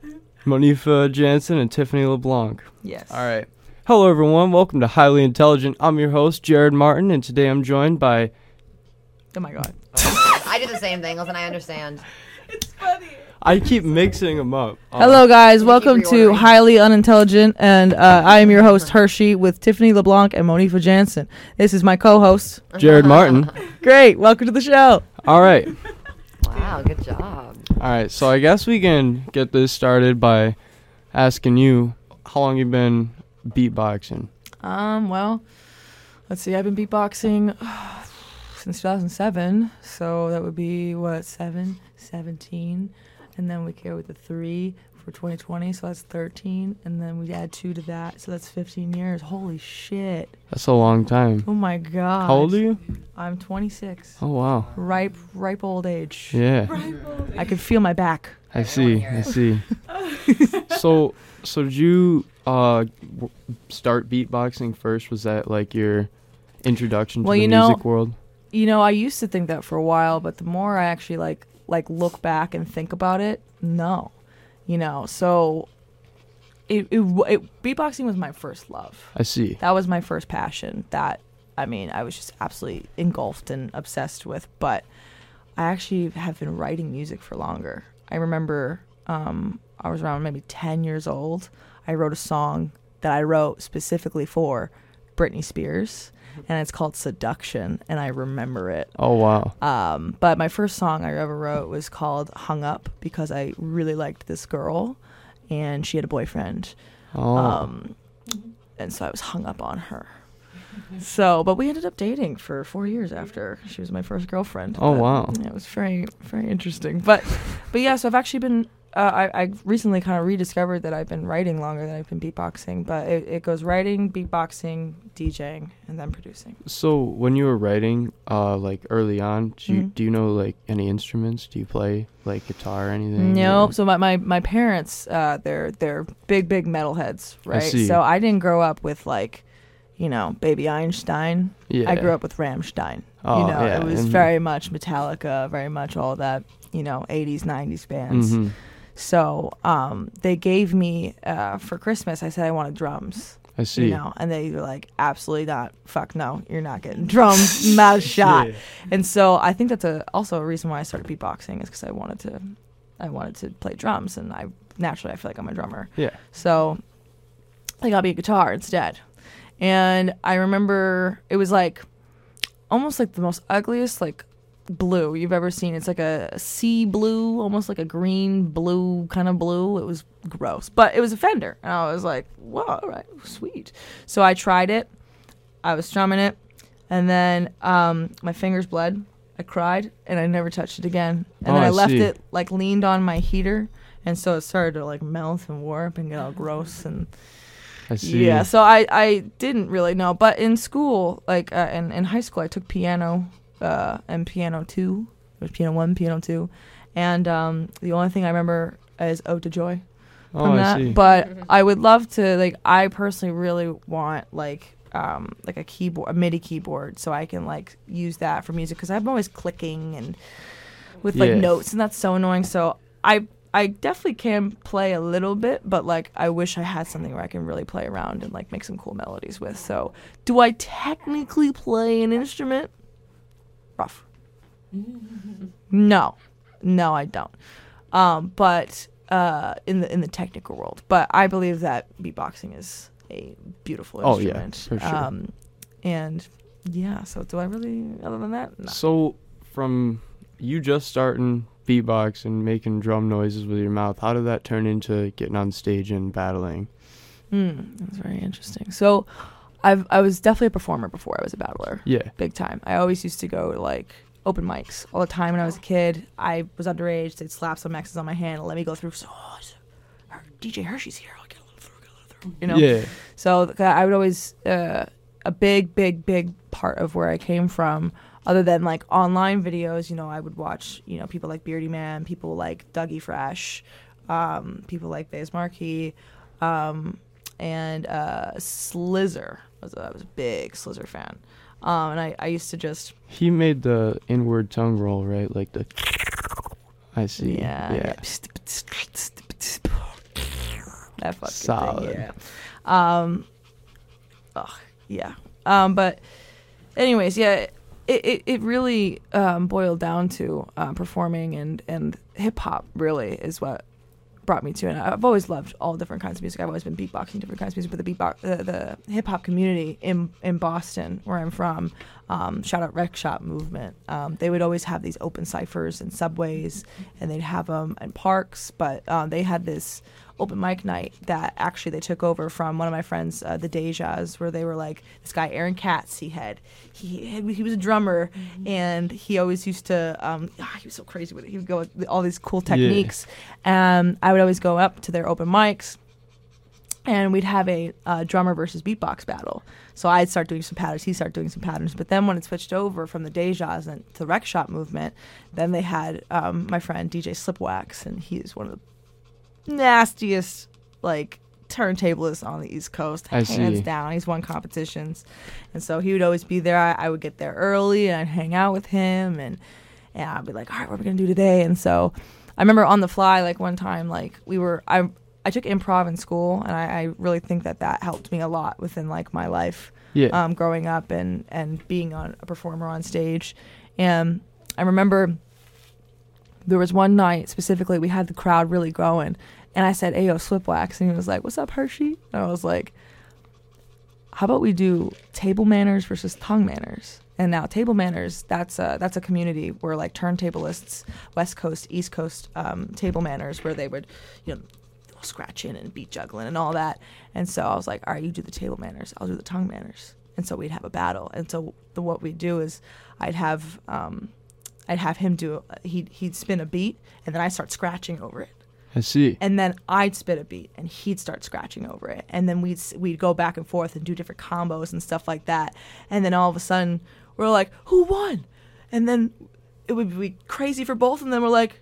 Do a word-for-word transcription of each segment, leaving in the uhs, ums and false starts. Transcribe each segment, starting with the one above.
Monifa Jansen and Tiffany LeBlanc. Yes. All right. Hello, everyone. Welcome to Highly Intelligent. I'm your host, Jared Martin, and today I'm joined by... Oh, my God. I did the same thing. Listen, I understand. It's funny. I keep mixing them up. Uh, Hello, guys. keep Welcome to reordering. Highly Unintelligent, and uh, I am your host, Hershey, with Tiffany LeBlanc and Monifa Jansen. This is my co-host. Jared Martin. Great. Welcome to the show. All right. Wow, good job. All right. So I guess we can get this started by asking you, how long you been beatboxing? Um. Well, let's see. I've been beatboxing since two thousand seven, so that would be, what, seven, seventeen, and then we carry with the three for twenty twenty, so that's thirteen, and then we add two to that, so that's fifteen years. Holy shit. That's a long time. Oh, my God. How old are you? I'm twenty-six. Oh, wow. Ripe, ripe old age. Yeah. I can feel my back. I see. I see. so, so did you uh w- start beatboxing first? Was that like your introduction to Well, the you know- music world? You know, I used to think that for a while, but the more I actually like like look back and think about it, no. You know, so it, it, w- it beatboxing was my first love. I see. That was my first passion that, I mean, I was just absolutely engulfed and obsessed with. But I actually have been writing music for longer. I remember um, I was around maybe ten years old. I wrote a song that I wrote specifically for Britney Spears, and it's called Seduction, and I remember it. Oh, wow. Um, but my first song I ever wrote was called Hung Up because I really liked this girl, and she had a boyfriend. Oh, Um, and so I was hung up on her. So, but we ended up dating for four years after she was my first girlfriend. Oh, But, wow. yeah, it was very, very interesting. But, but yeah, so I've actually been, uh, I, I recently kind of rediscovered that I've been writing longer than I've been beatboxing. But it, it goes writing, beatboxing, DJing, and then producing. so when you were writing, uh, like early on, do you, Mhm. do you know like any instruments? Do you play like guitar or anything? Nope. or- So my, my, my parents, uh, they're they're big big metalheads, right? see. So I didn't grow up with like, you know, Baby Einstein. Yeah. I grew up with Rammstein. Oh, you know, yeah, it was and- very much Metallica, very much all that, you know, eighties, nineties bands. Mhm. So um, they gave me uh, for Christmas. I said I wanted drums. I see. You know, and they were like, absolutely not. Fuck no, you're not getting drums. Not a shot. Yeah. And so I think that's a also a reason why I started beatboxing is because I wanted to, I wanted to play drums, and I naturally I feel like I'm a drummer. Yeah. So I got me a guitar instead. And I remember it was like almost like the most ugliest like blue you've ever seen. It's like a sea blue, almost like a green blue kind of blue. It was gross, but it was a Fender, and I was like, "Whoa, all right, sweet." So I tried it. I was strumming it, and then um, my fingers bled. I cried, and I never touched it again. And Oh, then I, I left see. it like leaned on my heater, and so it started to like melt and warp and get all gross and. I see. Yeah, so I, I didn't really know, but in school, like uh, in in high school, I took piano, uh, and piano two, it was piano one, piano two, and um, the only thing I remember is "Ode to Joy" Oh, from I that. see. But I would love to, like, I personally really want like um like a keyboard, a MIDI keyboard, so I can like use that for music because I'm always clicking and with like Yeah. notes, and that's so annoying. So I. I definitely can play a little bit, but like I wish I had something where I can really play around and like make some cool melodies with. So, do I technically play an instrument? Rough. No, no, I don't. Um, but uh, in the in the technical world, but I believe that beatboxing is a beautiful Oh, yeah, instrument. for sure. Um, and yeah, so do I really? Other than that, no. So from you just starting beatbox and making drum noises with your mouth, how did that turn into getting on stage and battling? Mm, that's very interesting. So, I've I was definitely a performer before I was a battler. Yeah. Big time. I always used to go to like open mics all the time when I was a kid. I was underage. They'd slap some X's on my hand and let me go through. So, oh, it's- Her- D J Hershey's here. I'll get a little through, get a little through. You know. Yeah. So th- I would always uh, a big, big, big part of where I came from. Other than like online videos, you know, I would watch, you know, people like Beardy Man, people like Dougie Fresh, um, people like Baze Marquis, um, and uh, Slizzer. I was, a, I was a big Slizzer fan. Um, and I, I used to just... He made the inward tongue roll, right? Like the... I see. Yeah. Yeah. That fucking Solid. thing, yeah. Um, ugh, yeah. Um, but anyways, yeah, it, it, it really um, boiled down to uh, performing, and, and hip hop really is what brought me to it. And I've always loved all different kinds of music. I've always been beatboxing different kinds of music, but the beatbox, the, the hip hop community in in Boston, where I'm from, um, shout out Rec Shop movement. Um, they would always have these open ciphers in subways, and they'd have them in parks. But um, they had this open mic night that actually they took over from one of my friends, uh, the Dejas, where they were like, this guy Aaron Katz, he had he had, he was a drummer, mm-hmm. and he always used to um ah, he was so crazy with it. He would go with all these cool techniques, yeah. and I would always go up to their open mics, and we'd have a uh, drummer versus beatbox battle. So I'd start doing some patterns, he'd start doing some patterns. But then when it switched over from the Dejas and to the Rec Shop movement, then they had um, my friend D J Slipwax, and he's one of the nastiest like turntablists on the East Coast, I hands see. down. He's won competitions, and so he would always be there. I, I would get there early and I'd hang out with him, and and I'd be like, all right, what are we gonna do today? And so I remember on the fly, like one time, like we were I I took improv in school, and I, I really think that that helped me a lot within like my life, Yeah. um, growing up and and being on a performer on stage. And I remember there was one night specifically we had the crowd really going, and I said, "Ayo, Slipwax," and he was like, "What's up, Hershey?" And I was like, "How about we do table manners versus tongue manners?" And now table manners, that's a, that's a community where like turntablists, West Coast, East Coast um, table manners, where they would, you know, scratching and beat juggling and all that. And so I was like, all right, you do the table manners, I'll do the tongue manners. And so we'd have a battle. And so the, what we'd do is I'd have um, I'd have him do, he'd, he'd spin a beat, and then I'd start scratching over it. I see. And then I'd spit a beat, and he'd start scratching over it. And then we'd we'd go back and forth and do different combos and stuff like that. And then all of a sudden, we're like, who won? And then it would be crazy for both, and then we're like,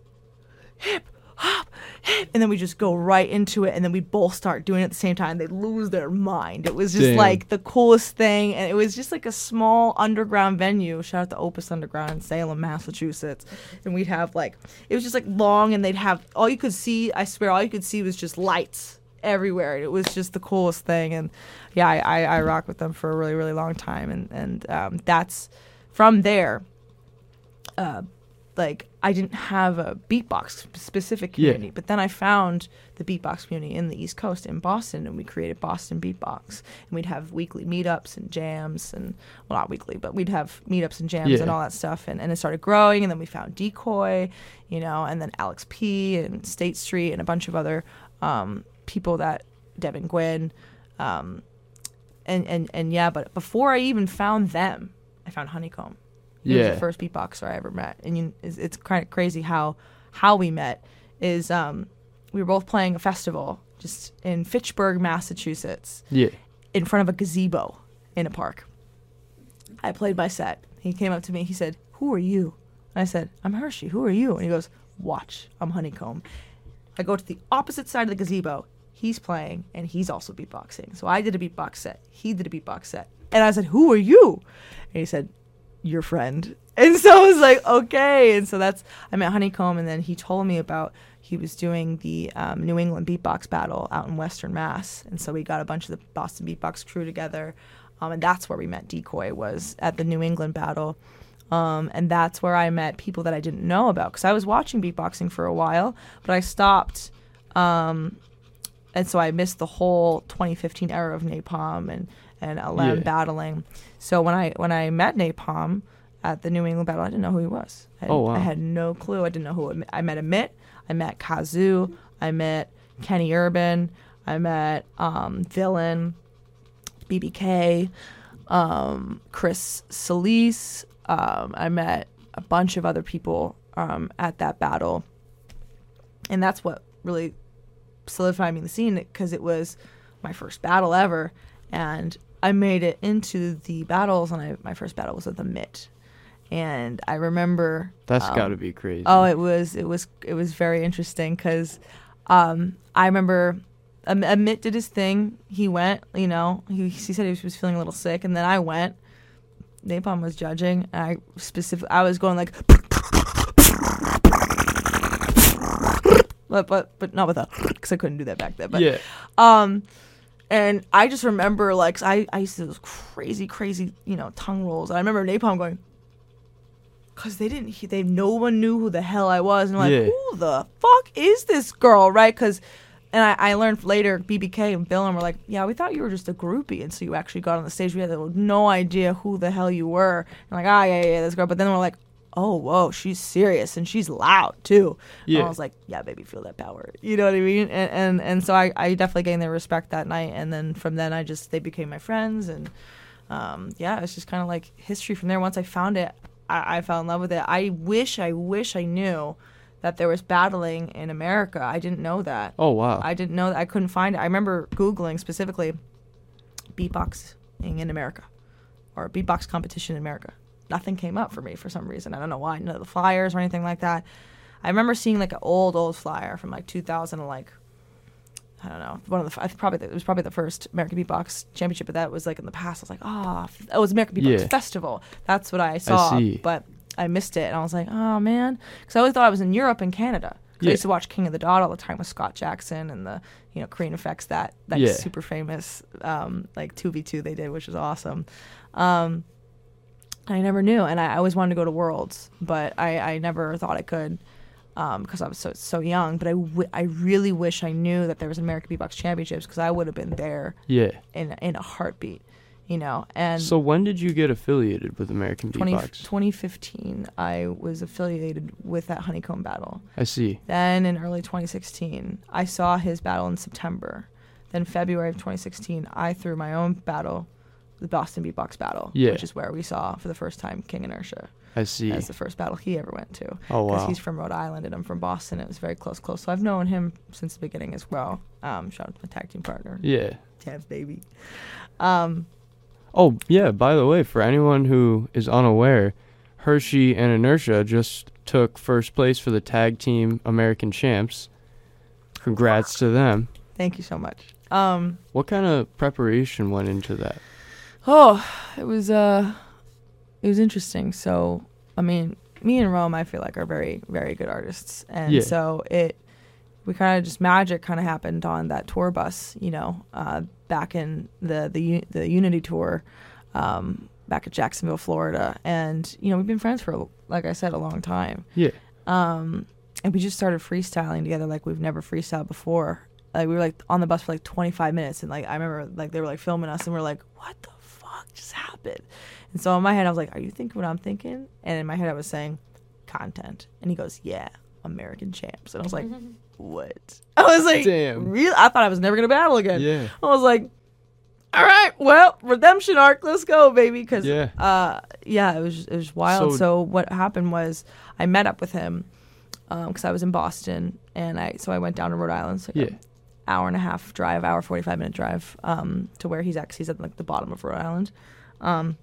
hip, hop, hip. And then we just go right into it, and then we both start doing it at the same time. They'd lose their mind. It was just Damn. like the coolest thing. And it was just like a small underground venue. Shout out to Opus Underground in Salem, Massachusetts. And we'd have like, it was just like long, and they'd have, all you could see, I swear, all you could see was just lights everywhere. It was just the coolest thing. And yeah, I, I, I rocked with them for a really, really long time. And, and um, that's from there. Uh, like I didn't have a beatbox specific community, Yeah. but then I found the beatbox community in the East Coast in Boston, and we created Boston Beatbox, and we'd have weekly meetups and jams, and well, not weekly, but we'd have meetups and jams Yeah. and and all that stuff, and, and it started growing, and then we found Decoy, you know, and then Alex P and State Street and a bunch of other um, people that Devin Gwynn, um, and, and, and yeah, but before I even found them, I found Honeycomb. He Yeah. was the first beatboxer I ever met, and you, it's, it's kind of crazy how how we met. Is um, we were both playing a festival just in Fitchburg, Massachusetts, Yeah. in front of a gazebo in a park. I played my set. He came up to me. He said, "Who are you?" And I said, "I'm Hershey. Who are you?" And he goes, "Watch, I'm Honeycomb." I go to the opposite side of the gazebo. He's playing, and he's also beatboxing. So I did a beatbox set. He did a beatbox set, and I said, "Who are you?" And he said, "Your friend." And so I was like, okay. And so that's, I met Honeycomb, and then he told me about, he was doing the um, New England beatbox battle out in Western Mass. And so we got a bunch of the Boston beatbox crew together. Um, and that's where we met Decoy, was at the New England battle. Um, and that's where I met people that I didn't know about, because I was watching beatboxing for a while, but I stopped. Um, and so I missed the whole twenty fifteen era of Napalm and, and L M Yeah. battling. So when I when I met Napalm at the New England battle, I didn't know who he was. I had, Oh, wow. I had no clue. I didn't know who. I met Amit. I met Kazoo. I met Kenny Urban. I met um, Villain, B B K, um, Chris Solis. Um, I met a bunch of other people um, at that battle, and that's what really solidified me in the scene, because it was my first battle ever, and I made it into the battles, and I, my first battle was with the Mitt, and I remember That's um, got to be crazy. Oh, it was it was it was very interesting, because um, I remember Am- Amit did his thing. He went, you know, he he said he was feeling a little sick, and then I went. Napalm was judging, and I specific I was going like but but but not with a because I couldn't do that back then. But yeah. um, and I just remember like 'cause I I used to do those crazy crazy you know tongue rolls. I remember Napalm going. Cause they didn't, he- they no one knew who the hell I was, and I'm like, Yeah. who the fuck is this girl, right? Cause, and I, I learned later, B B K and Bill and were like, yeah, we thought you were just a groupie, and so you actually got on the stage. We had no idea who the hell you were. And like, ah, yeah, yeah, this girl. But then we're like, oh, whoa, she's serious and she's loud too. Yeah. And I was like, yeah, baby, feel that power. You know what I mean? And and, and so I, I definitely gained their respect that night, and then from then I just they became my friends, and um, yeah, it's just kind of like history from there. Once I found it. I, I fell in love with it. I wish, I wish I knew that there was battling in America. I didn't know that. Oh, wow. I didn't know that. I couldn't find it. I remember Googling specifically beatboxing in America or beatbox competition in America. Nothing came up for me for some reason. I don't know why. None of the flyers or anything like that. I remember seeing like an old, old flyer from like two thousand and like, I don't know, one of the, I think probably, the, it was probably the first American Beatbox Championship, but that was like in the past. I was like, ah, oh, it was American Beatbox Yeah. Festival. That's what I saw. I see. But I missed it. And I was like, oh, man. Because I always thought I was in Europe and Canada. 'Cause I Yeah. used to watch King of the Dot all the time with Scott Jackson and the, you know, Korean Effects, that, that Yeah. super famous, um, like two v two they did, which was awesome. Um, I never knew. And I, I always wanted to go to Worlds, but I, I never thought I could. Because um, I was so so young, but I, w- I really wish I knew that there was American Beatbox Championships, because I would have been there Yeah. in in a heartbeat, you know. And So when did you get affiliated with American twenty, Beatbox? twenty fifteen, I was affiliated with that Honeycomb battle. I see. Then in early twenty sixteen, I saw his battle in September. Then February of twenty sixteen, I threw my own battle, the Boston Beatbox Battle, Yeah. which is where we saw for the first time King Inertia. I see. As the first battle he ever went to. Oh, Because wow. he's from Rhode Island and I'm from Boston. It was very close, close. So I've known him since the beginning as well. Um, shout out to my tag team partner, Yeah. Tabs baby. Um, Oh, yeah, by the way, for anyone who is unaware, Hershey and Inertia just took first place for the tag team American champs. Congrats to them. thank you so much. Um, What kind of preparation went into that? oh, it was uh, it was interesting. So I mean, me and Rome, I feel like are very, very good artists, and Yeah. so it. We kind of just magic kind of happened on that tour bus, you know, uh, back in the the U- the Unity tour, um, back at Jacksonville, Florida, and you know we've been friends for, like I said, a long time, Yeah. um, and we just started freestyling together like we've never freestyled before. Like we were like on the bus for like twenty-five minutes, and like I remember like they were like filming us, and we're like, what the fuck just happened? And so in my head I was like, are you thinking what I'm thinking? And in my head I was saying, content, and he goes, yeah, American champs, and I was like. What? I was like, Damn. really? I thought I was never gonna battle again. Yeah. I was like, all right, well, redemption arc, let's go, baby. Because Yeah. uh, yeah, it was it was wild. So- So, what happened was I met up with him because I was in Boston, and I so I went down to Rhode Island. It's like Yeah. an hour and a half drive, hour forty five minute drive um, to where he's at. 'Cause he's at like the bottom of Rhode Island, um,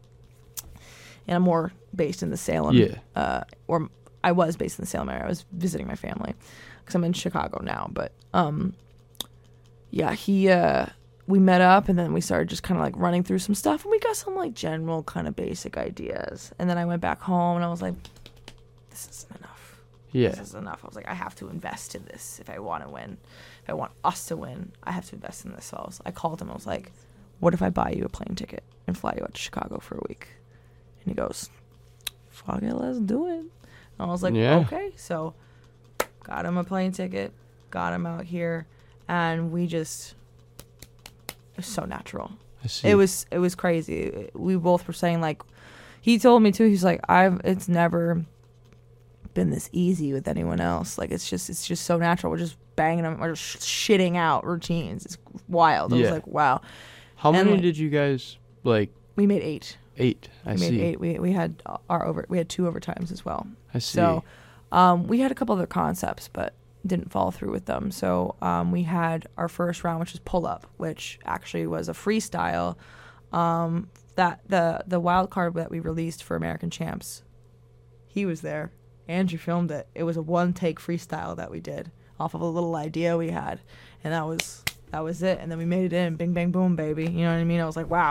and I'm more based in the Salem. Yeah. Uh, or I was based in the Salem area. I was visiting my family because I'm in Chicago now. But um, yeah, he uh, we met up, and then we started just kind of like running through some stuff, and we got some like general kind of basic ideas. And then I went back home, and I was like, this isn't enough. Yeah. This is enough. I was like, I have to invest in this if I want to win. If I want us to win, I have to invest in this. So I, was, I called him. I was like, what if I buy you a plane ticket and fly you out to Chicago for a week? And he goes, fuck it, let's do it. And I was like, Yeah. okay. So got him a plane ticket, got him out here, and we just, it was so natural. I see. It was it was crazy. We both were saying, like, he told me too, he's like, I've it's never been this easy with anyone else. Like, it's just it's just so natural. We're just banging them, we're just shitting out routines. It's wild. I Yeah. was like, wow. How and many like- did you guys, like, We made eight. eight? I we made see. eight. We we had our over we had two overtimes as well. I see. So um, we had a couple other concepts, but didn't follow through with them. So um, we had our first round, which was pull up, which actually was a freestyle. Um, that the the wild card that we released for American Champs, he was there. Andrew filmed it. It was a one take freestyle that we did off of a little idea we had, and that was that was it. And then we made it in, bing bang boom, baby. You know what I mean? I was like, wow,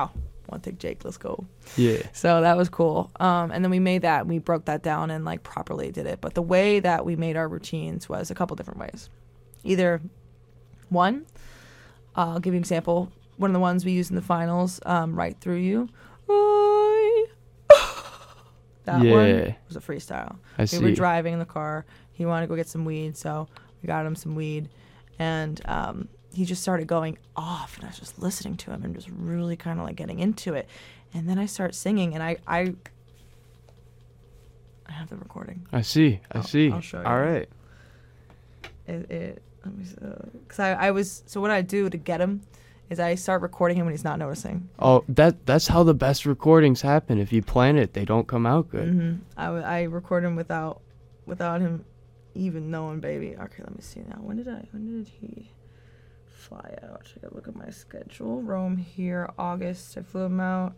one take Jake, let's go. Yeah. So that was cool. Um, and then we made that, and we broke that down and like properly did it. But the way that we made our routines was a couple different ways. Either one, uh, I'll give you an example. One of the ones we used in the finals, um, Right Through You. I... that Yeah. one was a freestyle. I we see. were driving in the car. He wanted to go get some weed, so we got him some weed. And um, he just started going off, and I was just listening to him and just really kind of like getting into it. And then I start singing, and I I, I have the recording. I see. I I'll- see. I'll show you. All right. It, it let me because I, I was so what I do to get him is I start recording him when he's not noticing. Oh, that that's how the best recordings happen. If you plan it, they don't come out good. Mm-hmm. I, w- I record him without without him even knowing, baby. Okay, let me see now. When did I? When did he fly out? I gotta look at my schedule. Rome here, August. I flew him out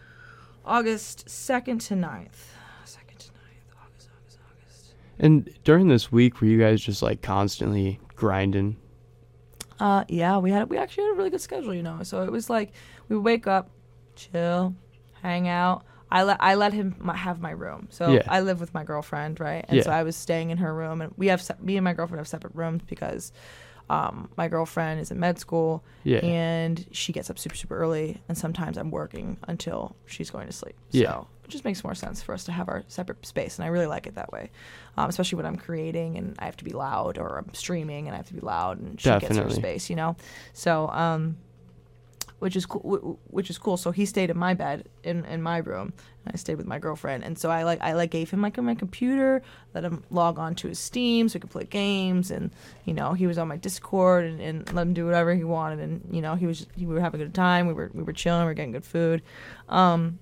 August second to ninth. Second to ninth. August, August, August. And during this week, were you guys just like constantly grinding? Uh, yeah, we had we actually had a really good schedule, you know. So it was like we would wake up, chill, hang out. I let I let him my, have my room. So Yeah. I live with my girlfriend, right? And Yeah. so I was staying in her room, and we have se- me and my girlfriend have separate rooms because um, my girlfriend is in med school, Yeah. and she gets up super super early, and sometimes I'm working until she's going to sleep. Yeah. So it just makes more sense for us to have our separate space, and I really like it that way, um, especially when I'm creating and I have to be loud, or I'm streaming and I have to be loud, and she gets her Definitely. space, you know. So, um, which is cool. Which is cool. So he stayed in my bed in, in my room, and I stayed with my girlfriend. And so I like I like gave him like my computer, let him log on to his Steam so he could play games, and you know he was on my Discord, and, and let him do whatever he wanted, and you know he was he, we were having a good time. We were we were chilling. We were getting good food. Um,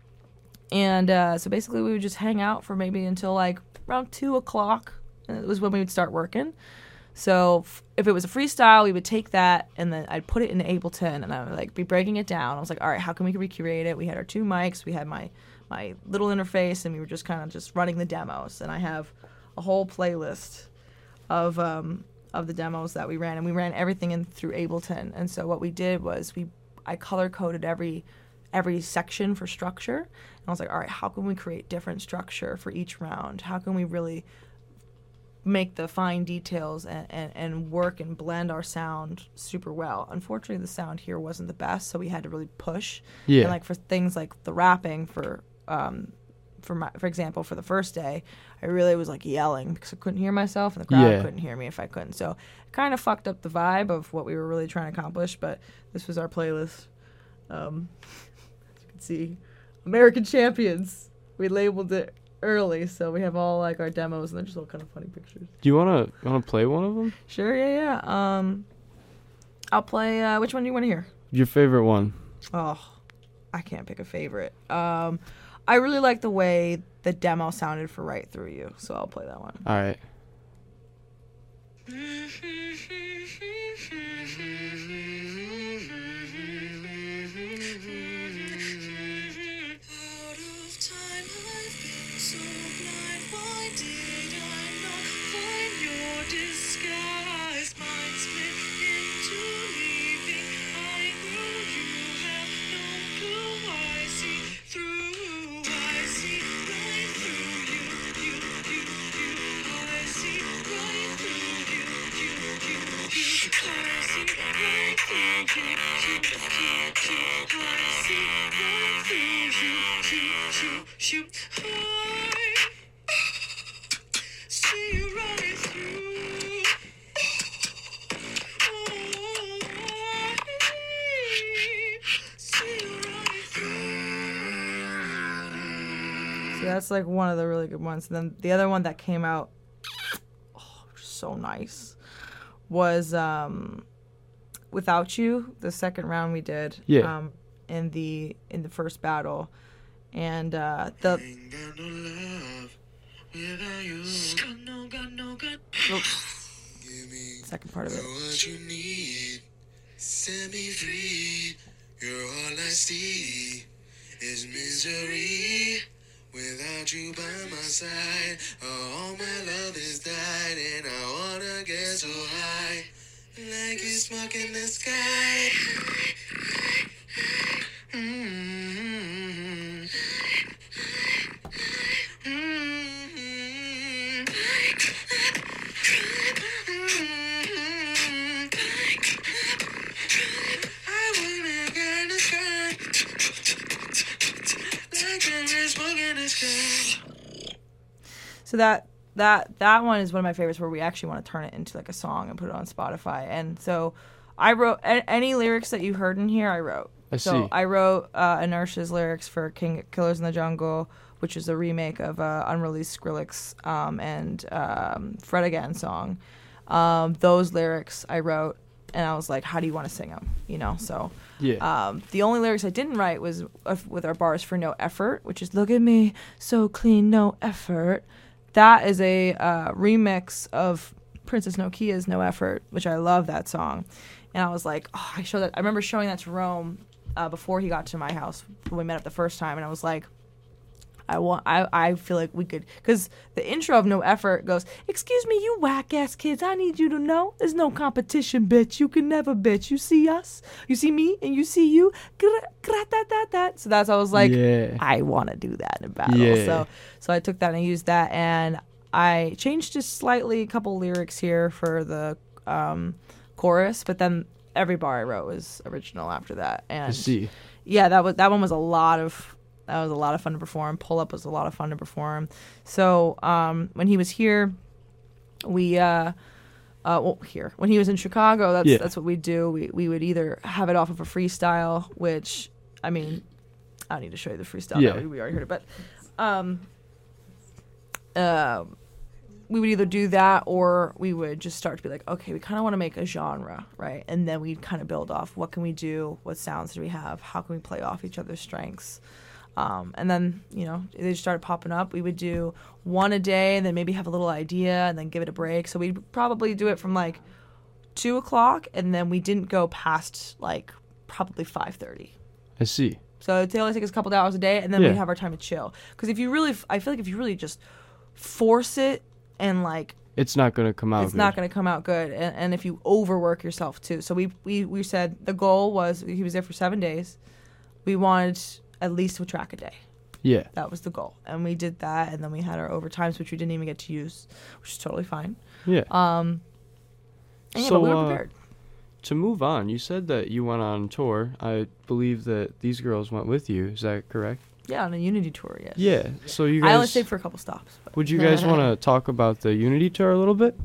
And uh, so basically, we would just hang out for maybe until like around two o'clock. And it was when we would start working. So f- if it was a freestyle, we would take that, and then I'd put it in Ableton, and I would like be breaking it down. I was like, all right, how can we recreate it? We had our two mics, we had my my little interface, and we were just kind of just running the demos. And I have a whole playlist of um, of the demos that we ran, and we ran everything in through Ableton. And so what we did was we I color coded every every section for structure. And I was like, all right, how can we create different structure for each round? How can we really make the fine details and, and, and work and blend our sound super well? Unfortunately, the sound here wasn't the best, so we had to really push. Yeah. And like for things like the rapping, for um, for my for example, for the first day, I really was like yelling because I couldn't hear myself, and the crowd Yeah. couldn't hear me if I couldn't. So it kind of fucked up the vibe of what we were really trying to accomplish. But this was our playlist. Um, as you can see, American Champions. We labeled it early, so we have all like our demos, and they're just all kind of funny pictures. Do you wanna wanna play one of them? Sure, yeah, yeah. Um, I'll play. Uh, which one do you want to hear? Your favorite one? Oh, I can't pick a favorite. Um, I really like the way the demo sounded for Right Through You, so I'll play that one. All right. Out of time, I've been so blind. Why did I not find your disguise? Mind split into leaving. I know you have no clue. I see through. I see right through you. You, you, you. I see right through you. You, you, you. I see right through you. You, you, you. I see right through you. Shoot, shoot, shoot. I see you right through. Oh, I see you right through. So that's like one of the really good ones. And then the other one that came out, oh, so nice, was um, Without You. The second round we did. Yeah. Um, in the in the first battle, and uh, the Ain't got no love without you. Got no, got no, got. Give me second part of it. what you need. Set me free. You're all I see is misery. Without you by my side, all my love is died, and I wanna get so high, like it's smoke in the sky. Mm. sky. So that that that one is one of my favorites, where we actually want to turn it into like a song and put it on Spotify. And so I wrote a- any lyrics that you heard in here. I wrote. I so see. I wrote uh, Inertia's lyrics for King Killers in the Jungle, which is a remake of a unreleased Skrillex um, and um, Fred Again song. Um, those lyrics I wrote, and I was like, how do you want to sing them? You know, so Yeah. um, the only lyrics I didn't write was uh, with our bars for No Effort, which is look at me, so clean, no effort. That is a uh, remix of Princess Nokia's No Effort, which I love that song. And I was like, oh, I showed that. I remember showing that to Rome uh, before he got to my house when we met up the first time, and I was like, I want. I, I feel like we could, because the intro of No Effort goes, "Excuse me, you whack ass kids. I need you to know there's no competition, bitch. You can never, bitch. You see us, you see me, and you see you." So that's I was like, Yeah. I want to do that in a battle. Yeah. So so I took that and I used that, and I changed just slightly a couple lyrics here for the um, chorus, but then every bar I wrote was original after that. And I see. yeah, that was that one was a lot of that was a lot of fun to perform. Pull Up was a lot of fun to perform. So um, when he was here, we uh, uh, well here when he was in Chicago, that's Yeah. that's what we do. We we would either have it off of a freestyle, which I mean, I don't need to show you the freestyle. Yeah. That we, we already heard it, but um, uh, we would either do that or we would just start to be like, okay, we kind of want to make a genre, right? And then we'd kind of build off what can we do, what sounds do we have, how can we play off each other's strengths. Um, and then, you know, they just started popping up. We would do one a day and then maybe have a little idea and then give it a break. So we'd probably do it from like two o'clock and then we didn't go past like probably five thirty. I see. So it'd only take us a couple of hours a day and then Yeah. we'd have our time to chill. Because if you really, I feel like if you really just force it and like, It's not going to come out it's good. not going to come out good. And, and if you overwork yourself too. So we, we, we said the goal was, he was there for seven days. We wanted at least a track a day. Yeah. That was the goal. And we did that. And then we had our overtimes, which we didn't even get to use, which is totally fine. Yeah. Um, and yeah, So, but we were uh, prepared. To move on, you said that you went on tour. I believe that these girls went with you. Is that correct? Yeah, on a Unity tour, yes. Yeah. So you I only guys, stayed for a couple stops. But. would you guys want to talk about the Unity tour a little bit?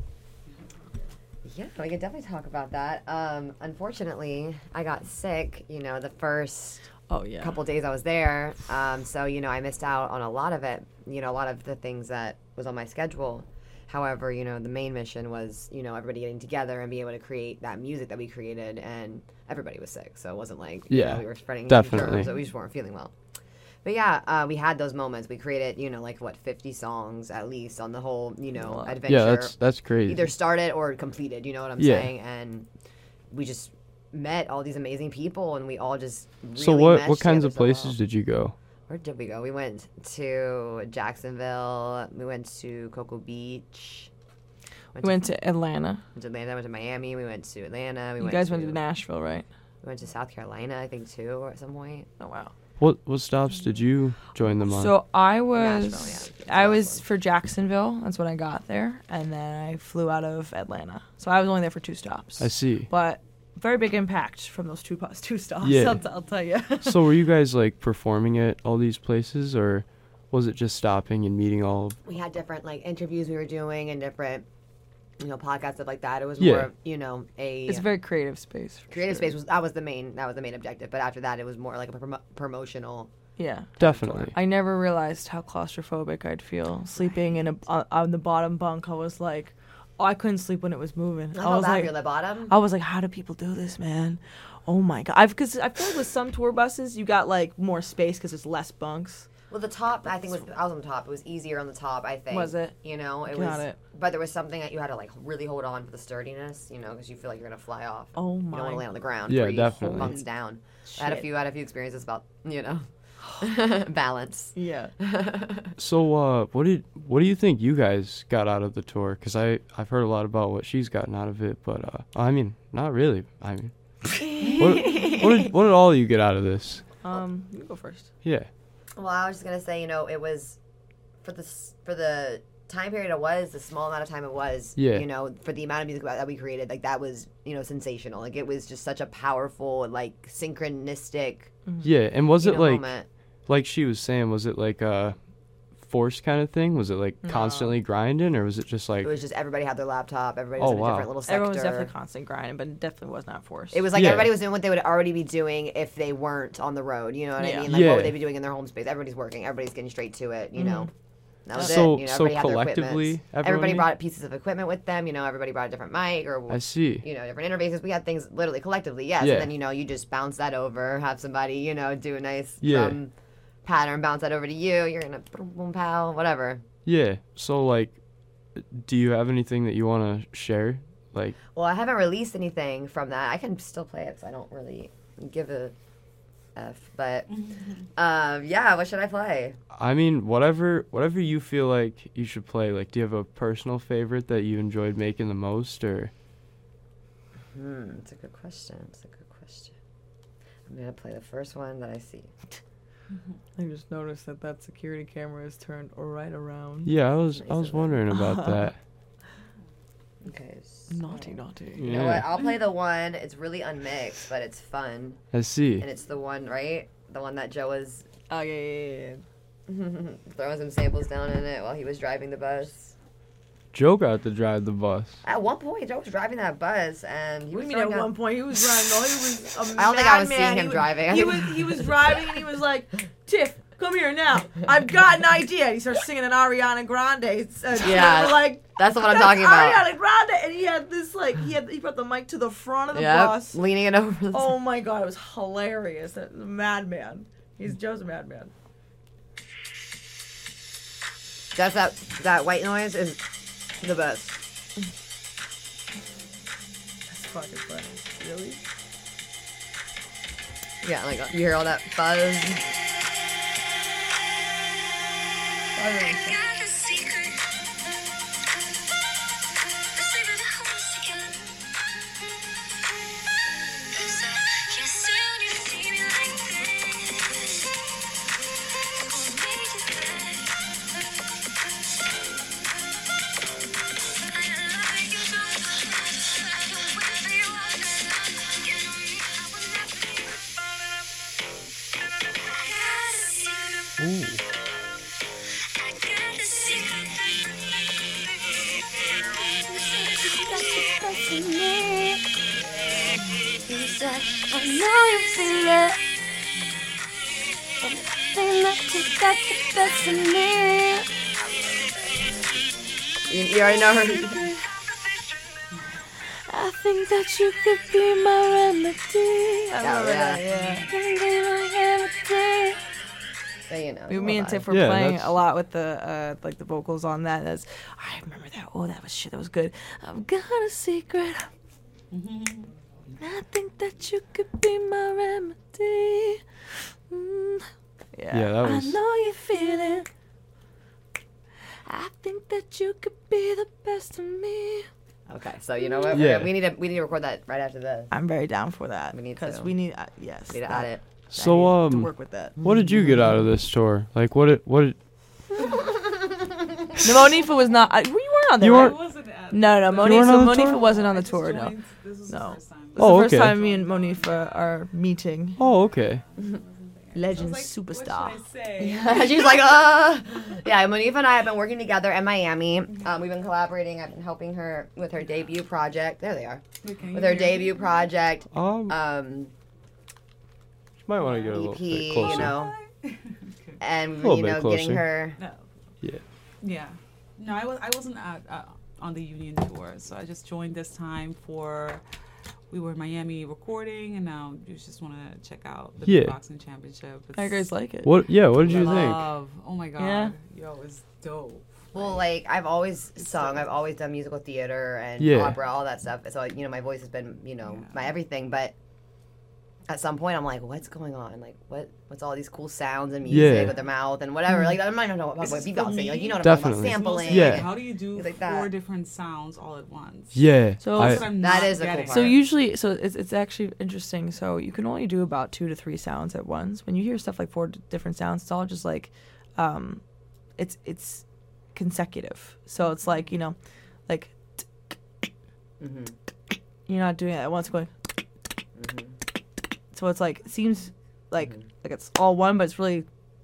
Yeah, we could definitely talk about that. Um, unfortunately, I got sick, you know, the first Oh, yeah. couple days I was there. Um, so, you know, I missed out on a lot of it, you know, a lot of the things that was on my schedule. However, you know, the main mission was, you know, everybody getting together and being able to create that music that we created, and everybody was sick. So it wasn't like, you Yeah, know, we were spreading definitely. germs, so we just weren't feeling well. But yeah, uh, we had those moments. We created, you know, like what, fifty songs at least on the whole, you know, Wow. adventure. Yeah, that's that's crazy. Either started or completed, you know what I'm Yeah. saying? And we just met all these amazing people, and we all just really so what meshed what kinds of together so places well. did you go? Where did we go? We went to Jacksonville. We went to Cocoa Beach. We went to Atlanta. went to Atlanta. Went to Miami. We went to Atlanta. We You went guys to, went to Nashville, right? We went to South Carolina, I think, too, or at some point. Oh, wow. What what stops did you join them on? So I was, Nashville, yeah. I That's was awesome. for Jacksonville. That's when I got there, and then I flew out of Atlanta. So I was only there for two stops. I see. But very big impact from those two po- two stops. Yeah. I'll, t- I'll tell you. So were you guys like performing at all these places, or was it just stopping and meeting all of We had different, like, interviews we were doing and different, you know, podcasts, stuff like that. It was Yeah. more, of, you know, a... It's a very creative space. for creative sure. space was that was the main that was the main objective, but after that it was more like a promo- promotional. Yeah. Definitely. I never realized how claustrophobic I'd feel sleeping in a on, on the bottom bunk. I was like, oh, I couldn't sleep when it was moving. I I felt was bad like, for the bottom. I was like, how do people do this, man? Oh my god! I've because I feel like with some tour buses, you got like more space because there's less bunks. Well, the top I think was I was on the top. It was easier on the top. I think. Was it? You know, it Got was. it. But there was something that you had to like really hold on for the sturdiness. You know, because you feel like you're gonna fly off. Oh You don't want my to land on the ground. Yeah, where you definitely. Bumps down. I had a Shit. few. I had a few experiences about you know, balance. Yeah. So uh, what did what do you think you guys got out of the tour? Because I I've heard a lot about what she's gotten out of it, but uh, I mean, not really. I mean, what, what did what did all of you get out of this? Um, you go first. Yeah. Well, I was just gonna say, you know, it was for the s- for the time period it was, the small amount of time it was. Yeah. You know, for the amount of music that we created, like that was, you know, sensational. Like it was just such a powerful, like synchronistic. Yeah, and was you it know, like moment. like she was saying? Was it like uh forced kind of thing? Was it like No. constantly grinding, or was it just like? It was just everybody had their laptop. Everybody Oh, was in a wow. different little sector. Everyone was definitely constant grinding, but it definitely was not forced. It was like Yeah. everybody was doing what they would already be doing if they weren't on the road. You know what Yeah. I mean? Like Yeah. what would they be doing in their home space? Everybody's working. Everybody's getting straight to it. You know. That was So- it. You know, so everybody had their collectively, equipments. everyone everybody made- brought pieces of equipment with them. You know, everybody brought a different mic or I see. you know different interfaces. We had things literally collectively, yes. Yeah. And then you know you just bounce that over, have somebody you know do a nice Yeah. drum pattern, bounce that over to you. You're gonna boom boom pow whatever. Yeah. So like, do you have anything that you want to share? Like, Well, I haven't released anything from that. I can still play it, so I don't really give a f. But um, yeah, what should I play? I mean, whatever, whatever you feel like you should play. Like, do you have a personal favorite that you enjoyed making the most, or? Hmm, it's a good question. It's a good question. I'm gonna play the first one that I see. I just noticed that that security camera is turned right around. Yeah, I was, I Nice was of it. wondering about that. Okay. So, Naughty, naughty. You know what? Yeah. I'll play the one. It's really unmixed, but it's fun, I see. and it's the one, right? The one that Joe was Oh yeah, yeah, yeah. throwing some samples down in it while he was driving the bus. Joe got to drive the bus. At one point, Joe was driving that bus, and he What was do you mean at throwing out- one point he was driving? No, he was a I don't think I was madman. seeing him He was- driving. I He think- was he was driving and he was like, Tiff, come here now. I've got an idea. And he starts singing an Ariana Grande. It's, uh, Yeah, we're like That's what I'm that's talking about. Ariana Grande, and he had this like he had he brought the mic to the front of the Yep, bus. leaning it over. The Oh my god, it was hilarious. That madman. He's Joe's a madman. That's that that white noise is the best. That's fucking funny. Really? Yeah, like you hear all that buzz. I really think- Got a secret. A secret that holds together. 'Cause I can't stand you see me like this. It won't make it better. I like you so much. I don't whether you are or not. You know me, I will never leave. I got a secret. Ooh. I got a secret. I know you feel it. Something that you got the best in me. You, you already know her. I think that you could be my remedy. I Yeah, remember yeah. that, yeah. can be my remedy. So, you know. We, me and Tiff were Yeah, playing that's- a lot with the uh, like the vocals on that. That's I remember that. Oh, that was shit. That was good. I've got a secret. I think that you could be my remedy. Mm. Yeah, Yeah, that was- I know you feel it. I think that you could be the best of me. Okay, so you know what? Yeah. We're- We need to we need to record that right after this. I'm very down for that. We need because to. we need uh, yes. We need to that- add it. So I need to um, work with that. what did you get out of this tour? Like, what did what did No, Monifa was not. Uh, you weren't on there. You right? weren't- wasn't at No, no, You Monifa. weren't So on the Monifa tour? wasn't on I the just tour. No, joined- This was No. the first time. this was Oh, the first okay. time me and Monifa are meeting. Oh, okay. Legend Like, superstar. What should I say? She's like, uh yeah. Monifa and I have been working together in Miami. Um, we've been collaborating. I've been helping her with her debut project. There they are. Wait, can you With her hear me? debut project. Um, Um, might want to get a little E P, bit closer. you know, Okay. and little you bit know, closer. getting her. No. Yeah. Yeah. No, I was I wasn't at, uh, on the Union tour, so I just joined this time for. We were in Miami recording, and now you just want to check out the Yeah. boxing championship. How you guys like it? What? Yeah. What did you think? Love. Oh my god. Yeah? Yo, it's dope. Well, like I've always sung, I've always done musical theater and Yeah. opera, all that stuff. So you know, my voice has been, you know, my everything. But at some point, I'm like, what's going on? Like, what? What's all these cool sounds and music Yeah. with their mouth and whatever? Like, I might not know about This is for beatboxing. me. Like, you know what I'm talking Definitely. about? Sampling. Yeah. How do you do Things like four that. different sounds all at once? Yeah. So- I, That's what I'm That not is the cool getting. part. So usually, so it's it's actually interesting. So you can only do about two to three sounds at once. When you hear stuff like four d- different sounds, it's all just like, um, it's it's consecutive. So it's like you know, like hmm you're not doing it at once, going. hmm So it's like it seems like Mhm. like it's all one, but it's really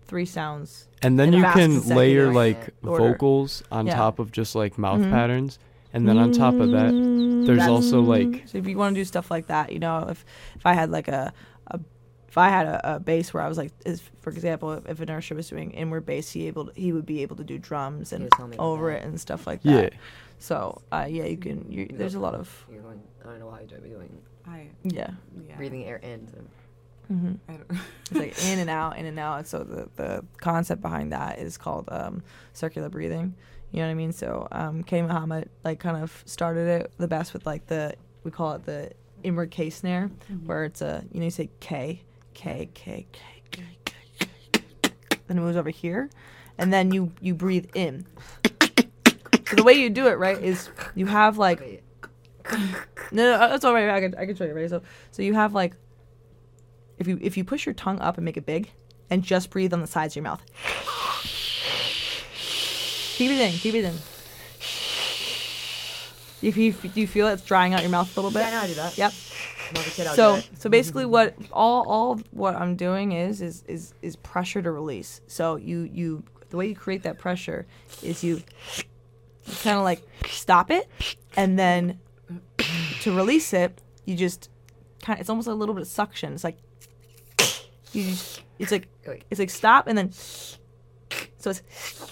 three sounds. And then in a you fast can consecutive layer like order. vocals on Yeah. top of just like mouth Mhm. patterns, and then on top of that, there's That's- also like So if you want to do stuff like that, you know, if if I had like a, a if I had a, a bass where I was like, is, for example, if, if Inertia was doing inward bass, he able to, he would be able to do drums He and was telling me about over that. it and stuff like yeah. that. So uh, yeah, you can. You, You there's a go- lot of You're going. I don't know why you're doing I yeah. yeah. breathing air in. So. hmm I don't, It's like in and out, in and out. So the the concept behind that is called um, circular breathing. You know what I mean? So um, K Muhammad like kind of started it the best with like the we call it the inward K snare, Mhm. where it's a you know you say K K K K K K, K, then it moves over here, and then you you breathe in. So the way you do it right is you have like Wait. no, no, that's all right. I can I can show you. Right, so so you have like if you if you push your tongue up and make it big, and just breathe on the sides of your mouth. Keep it in. Keep it in. If you do you feel it's drying out your mouth a little bit? Yeah, I know how to do that. Yep. When I was a kid, I would So do it. so basically what all all what I'm doing is is is is pressure to release. So you you the way you create that pressure is you kind of like stop it, and then to release it you just kind of it's almost like a little bit of suction. It's like you just it's like Wait. it's like stop and then so it's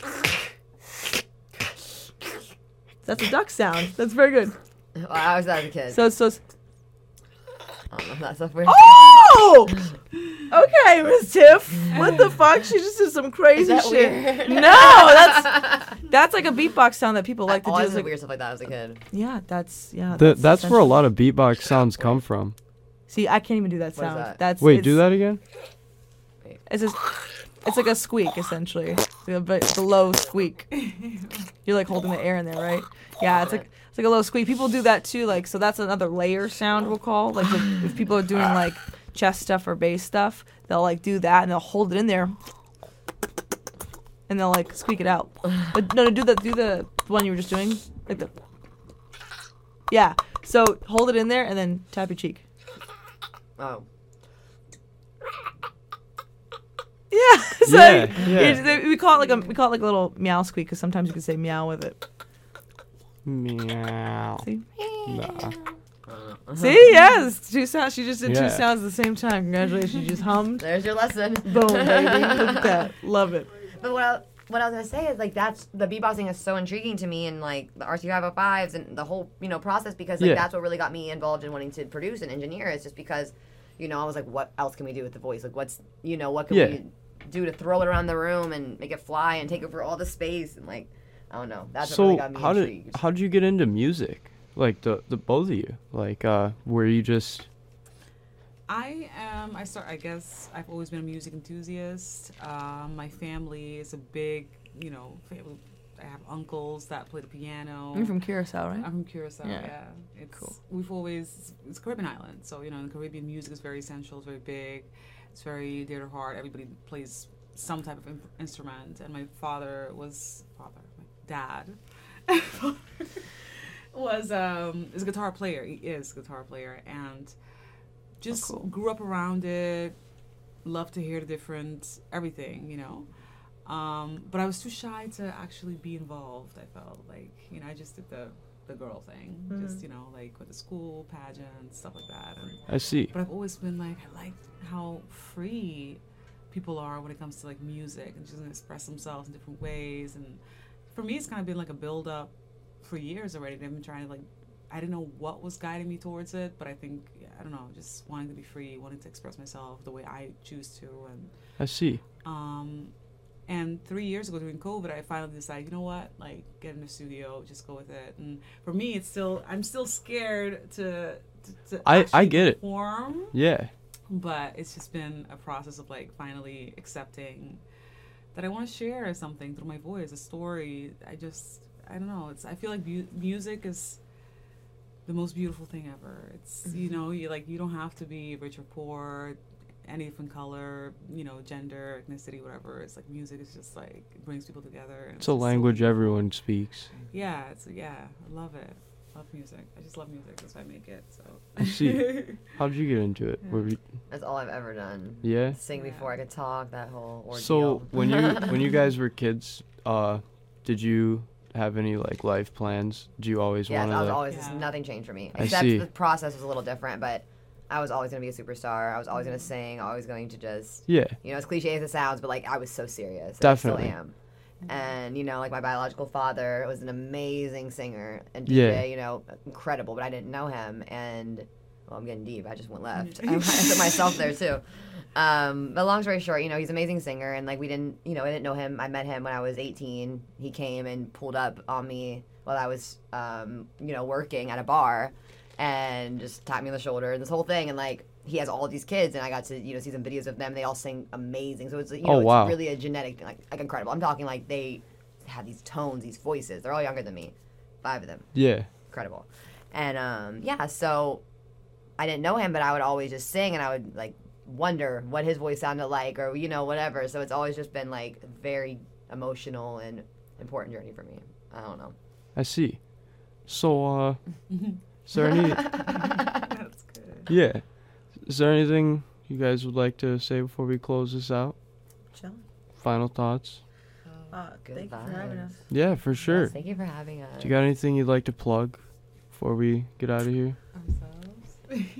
that's a duck sound. That's very good. Well, I was that as a kid. So it's so it's I don't know if that's stuff weird. oh okay, Miss Tiff. What the fuck? She just did some crazy Is that shit. weird? No, that's that's like a beatbox sound that people like I to do. always It's did like, weird stuff like that as a kid. yeah, that's yeah. The, that's where a essentially- lot of beatbox sounds come from. See, I can't even do that What is sound. that? That's Wait, it's, do that again? It's just, it's like a squeak essentially, the, but the low squeak. You're like holding the air in there, right? Yeah, it's like it's like a low squeak. People do that too. Like so, that's another layer sound we'll call. Like if, if people are doing like chest stuff or bass stuff, they'll like do that and they'll hold it in there, and they'll like squeak it out. But no, no, do the do the one you were just doing, like the. Yeah. So hold it in there and then tap your cheek. Oh. Yeah. So Yeah, yeah. it's- we call it like a we call it like a little meow squeak because sometimes you can say meow with it. Meow. See? Nah. See, yes, two sounds. She just did Yeah. two sounds at the same time. Congratulations, you just hummed. There's your lesson. Boom, baby. Look at that. Love it. But what I, what I was gonna say is like that's the beatboxing is so intriguing to me and like the R C five oh fives and the whole you know process because like Yeah. that's what really got me involved in wanting to produce and engineer is just because you know I was like what else can we do with the voice like what's you know what can Yeah. we do to throw it around the room and make it fly and take over all the space and like I don't know that's what So really got me how did intrigued. how did you get into music? Like the the both of you? Like uh were you just I am. I start. I guess I've always been a music enthusiast. Um, my family is a big, you know, family. I have uncles that play the piano. You're from Curacao, right? I'm from Curacao. Yeah. Yeah, it's Cool. We've always it's a Caribbean island, so you know, the Caribbean music is very essential. It's very big. It's very dear to heart. Everybody plays some type of in- instrument, and my father was father, my dad was um is a guitar player. He is a guitar player, and just cool. grew up around it. Loved to hear the different everything, you know. Um, but I was too shy to actually be involved. I felt like, you know, I just did the, the girl thing, just, you know, like with the school pageants, stuff like that. And, I see. but I've always been like, I like how free people are when it comes to like music and just gonna express themselves in different ways. And for me, it's kind of been like a build up for years already. I've been trying to like, I didn't know what was guiding me towards it, but I think, I don't know, just wanting to be free, wanting to express myself the way I choose to. And, I see. um, and three years ago during COVID, I finally decided, you know what, like get in the studio, just go with it. And for me, it's still, I'm still scared to, to, to I- I actually get it. perform, Yeah. but it's just been a process of like finally accepting that I want to share something through my voice, a story. I just, I don't know. It's, I feel like mu- music is the most beautiful thing ever. It's, you know, you like, you don't have to be rich or poor, any different color, you know, gender, ethnicity, whatever. It's like music is just like, it brings people together. And It's a just so language beautiful. everyone speaks. Yeah, it's, yeah, I love it. Love music. I just love music. That's why I make it. So. I see. How did you get into it? Were we, That's all I've ever done. yeah. Sing Yeah. before I could talk. That whole ordeal. So when you when you guys were kids, uh, did you have any like life plans? Do you always yes, want to? I was Like, always just Yeah. nothing changed for me. I Except see. the process was a little different, but I was always gonna be a superstar. I was always gonna sing. Always going to just, yeah. you know, as cliche as it sounds, but like I was so serious. and Definitely. I still am. And you know, like my biological father was an amazing singer and D Yeah. J. You know, incredible. But I didn't know him, and well, I'm getting deep. I just went left. I put myself there too. Um, but long story short, you know, he's an amazing singer, and like we didn't, you know, I didn't know him. I met him when I was eighteen. He came and pulled up on me while I was, um, you know, working at a bar, and just tapped me on the shoulder and this whole thing. And like he has all these kids, and I got to, you know, see some videos of them. They all sing amazing. So it's, you know, Oh, wow. it's really a genetic thing, like, like incredible. I'm talking like they have these tones, these voices. They're all younger than me, five of them. Yeah. Incredible. And um, yeah, so I didn't know him, but I would always just sing, and I would like wonder what his voice sounded like, or you know, whatever. So it's always just been like a very emotional and important journey for me. I don't know. I see. So, uh, is there any? That's good. Yeah. Is there anything you guys would like to say before we close this out? Chilling. Final thoughts? Uh, Good thank you for having vibes. us. Yeah, for sure. Yes, thank you for having us. Do you got anything you'd like to plug before we get out of here? Ourselves.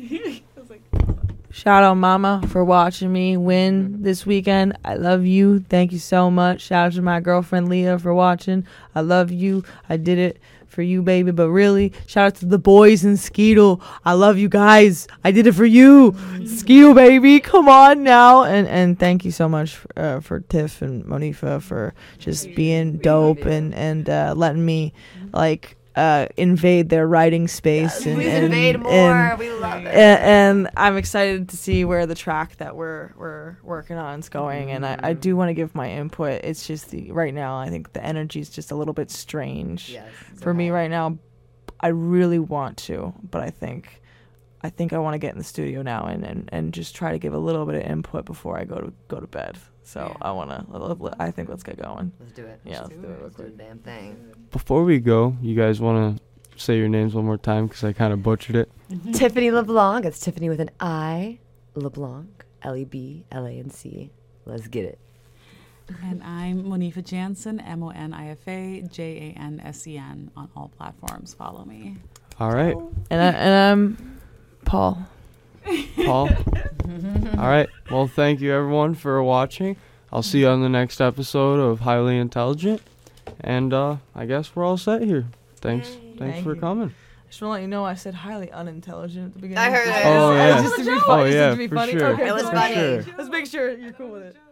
I was like, Shout out Mama for watching me win this weekend. I love you. Thank you so much. Shout out to my girlfriend Leah for watching. I love you. I did it for you, baby. But really, shout out to the boys in Skeetle. I love you guys. I did it for you. Skeetle, baby. Come on now. And and thank you so much for, uh, for Tiff and Monifa for just being dope and, and uh, letting me, like, uh, invade their writing space. and, Please and, invade more. and- we love it. and, and I'm excited to see where the track that we're we're working on is going, and I, I do want to give my input. It's just the right now I think the energy is just a little bit strange Yes, it's for me okay. right now. I really want to, but I think I think I want to get in the studio now and, and, and just try to give a little bit of input before I go to go to bed. So Yeah. I wanna I think let's get going. Let's do it. Yeah, let's do do it. it real Let's do the quick. damn thing. Before we go, you guys want to say your names one more time because I kind of butchered it. Tiffany LeBlanc. It's Tiffany with an I. LeBlanc. L E B L A N C. Let's get it. and I'm Monifa Jansen, M O N I F A J A N S E N on all platforms. Follow me. All right, And I, and I'm Paul. Paul. All right. Well, thank you everyone for watching. I'll see you on the next episode of Highly Intelligent. And uh, I guess we're all set here. Thanks. Thanks Thank for you. coming. Just want to let you know I said highly unintelligent at the beginning. I heard Just- it. Oh, just- yeah. Just to be Oh, funny. yeah, just to be for funny. sure. Okay, It was cool. funny. sure. Let's make sure you're cool with it.